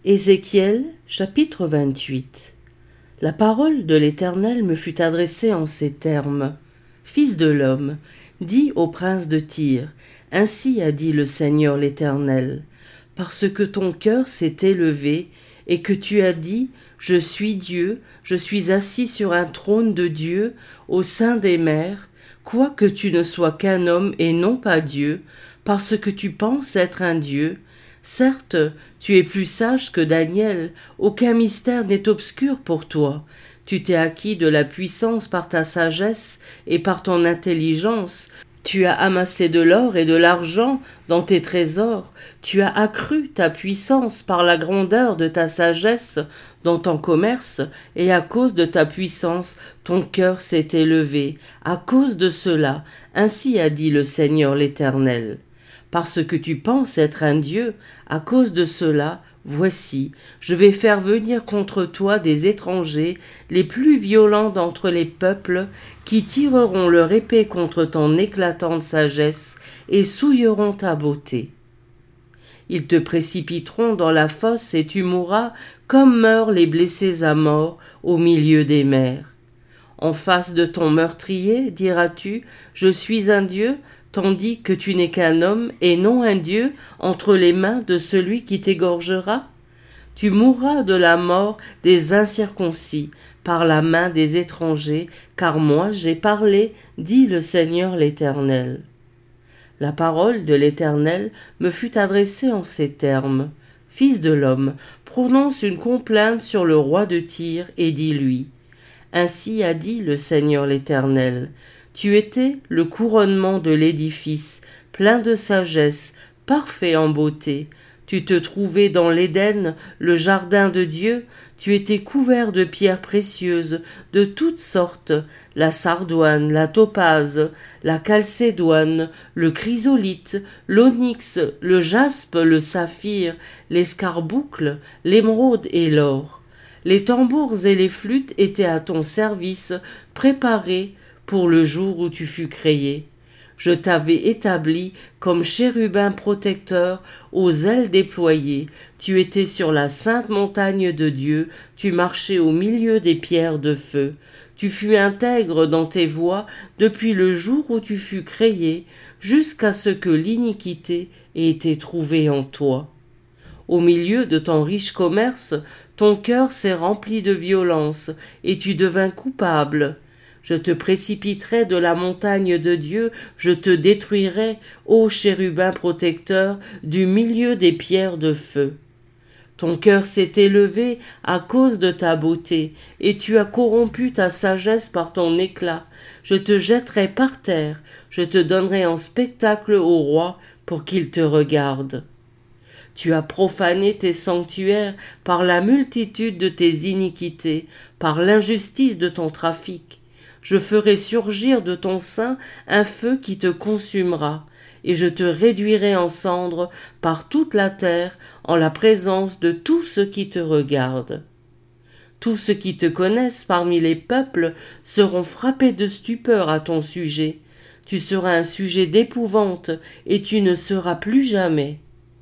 Ézéchiel, chapitre 28. La parole de l'Éternel me fut adressée en ces termes. Fils de l'homme, dis au prince de Tyr, ainsi a dit le Seigneur l'Éternel, parce que ton cœur s'est élevé et que tu as dit, je suis Dieu, je suis assis sur un trône de Dieu au sein des mers, quoique tu ne sois qu'un homme et non pas Dieu, parce que tu penses être un Dieu. Certes, tu es plus sage que Daniel, aucun mystère n'est obscur pour toi. Tu t'es acquis de la puissance par ta sagesse et par ton intelligence. Tu as amassé de l'or et de l'argent dans tes trésors. Tu as accru ta puissance par la grandeur de ta sagesse dans ton commerce, et à cause de ta puissance, ton cœur s'est élevé. À cause de cela, ainsi a dit le Seigneur l'Éternel. Parce que tu penses être un Dieu, à cause de cela, voici, je vais faire venir contre toi des étrangers, les plus violents d'entre les peuples, qui tireront leur épée contre ton éclatante sagesse et souilleront ta beauté. Ils te précipiteront dans la fosse et tu mourras comme meurent les blessés à mort au milieu des mers. En face de ton meurtrier, diras-tu, je suis un Dieu, tandis que tu n'es qu'un homme et non un Dieu entre les mains de celui qui t'égorgera? Tu mourras de la mort des incirconcis, par la main des étrangers, car moi j'ai parlé, dit le Seigneur l'Éternel. La parole de l'Éternel me fut adressée en ces termes. Fils de l'homme, prononce une complainte sur le roi de Tyr et dis-lui. Ainsi a dit le Seigneur l'Éternel. Tu étais le couronnement de l'édifice, plein de sagesse, parfait en beauté. Tu te trouvais dans l'Éden, le jardin de Dieu. Tu étais couvert de pierres précieuses, de toutes sortes, la sardoine, la topaze, la chalcédoine, le chrysolithe, l'onyx, le jaspe, le saphir, l'escarboucle, l'émeraude et l'or. Les tambours et les flûtes étaient à ton service, préparés pour le jour où tu fus créé. Je t'avais établi comme chérubin protecteur aux ailes déployées. Tu étais sur la sainte montagne de Dieu, tu marchais au milieu des pierres de feu. Tu fus intègre dans tes voies depuis le jour où tu fus créé, jusqu'à ce que l'iniquité ait été trouvée en toi. Au milieu de ton riche commerce, ton cœur s'est rempli de violence, et tu devins coupable. Je te précipiterai de la montagne de Dieu, je te détruirai, ô chérubin protecteur, du milieu des pierres de feu. Ton cœur s'est élevé à cause de ta beauté, et tu as corrompu ta sagesse par ton éclat. Je te jetterai par terre, je te donnerai en spectacle au roi pour qu'il te regarde. Tu as profané tes sanctuaires par la multitude de tes iniquités, par l'injustice de ton trafic. Je ferai surgir de ton sein un feu qui te consumera, et je te réduirai en cendres par toute la terre en la présence de tous ceux qui te regardent. Tous ceux qui te connaissent parmi les peuples seront frappés de stupeur à ton sujet. Tu seras un sujet d'épouvante, et tu ne seras plus jamais.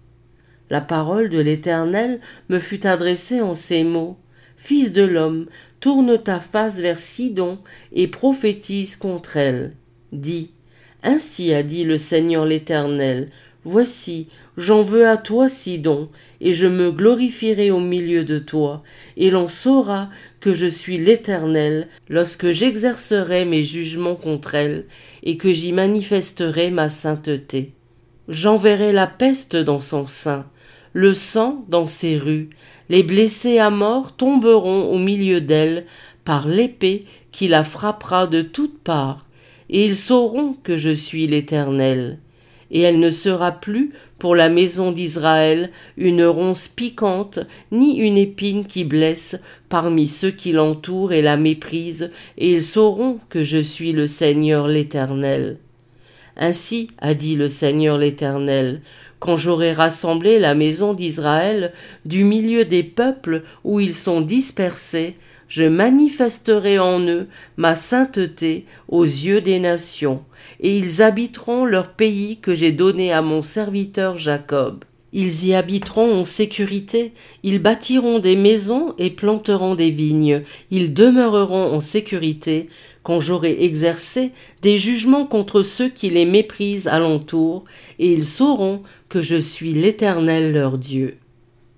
La parole de l'Éternel me fut adressée en ces mots. Fils de l'homme, tourne ta face vers Sidon et prophétise contre elle. Dis, ainsi a dit le Seigneur l'Éternel, voici, j'en veux à toi, Sidon, et je me glorifierai au milieu de toi, et l'on saura que je suis l'Éternel lorsque j'exercerai mes jugements contre elle, et que j'y manifesterai ma sainteté. J'enverrai la peste dans son sein, le sang dans ses rues, les blessés à mort tomberont au milieu d'elle par l'épée qui la frappera de toutes parts, et ils sauront que je suis l'Éternel. Et elle ne sera plus pour la maison d'Israël une ronce piquante, ni une épine qui blesse parmi ceux qui l'entourent et la méprisent, et ils sauront que je suis le Seigneur l'Éternel. Ainsi a dit le Seigneur l'Éternel, quand j'aurai rassemblé la maison d'Israël du milieu des peuples où ils sont dispersés, je manifesterai en eux ma sainteté aux yeux des nations, et ils habiteront leur pays que j'ai donné à mon serviteur Jacob. Ils y habiteront en sécurité, ils bâtiront des maisons et planteront des vignes, ils demeureront en sécurité quand j'aurai exercé des jugements contre ceux qui les méprisent alentour, et ils sauront que je suis l'Éternel leur Dieu.